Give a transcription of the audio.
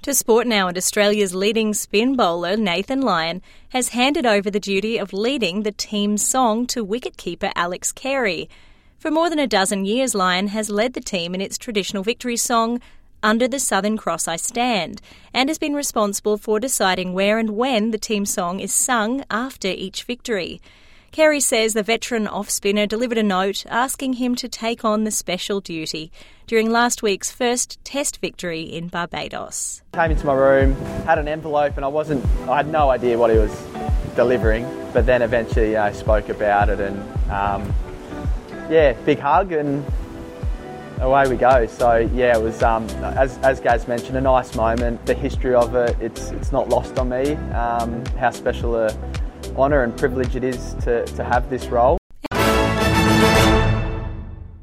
For Sport Now, and Australia's leading spin bowler, Nathan Lyon, has handed over the duty of leading the team's song to wicketkeeper Alex Carey. For more than a dozen years, Lyon has led the team in its traditional victory song, Under the Southern Cross I Stand, and has been responsible for deciding where and when the team song is sung after each victory. Carey says the veteran off-spinner delivered a note asking him to take on the special duty during last week's first Test victory in Barbados. Came into my room, had an envelope, and I had no idea what he was delivering, but then eventually spoke about it, and big hug, and away we go. So it was, as Gaz mentioned, a nice moment. The history of it, it's not lost on me, how special a honour and privilege it is to have this role.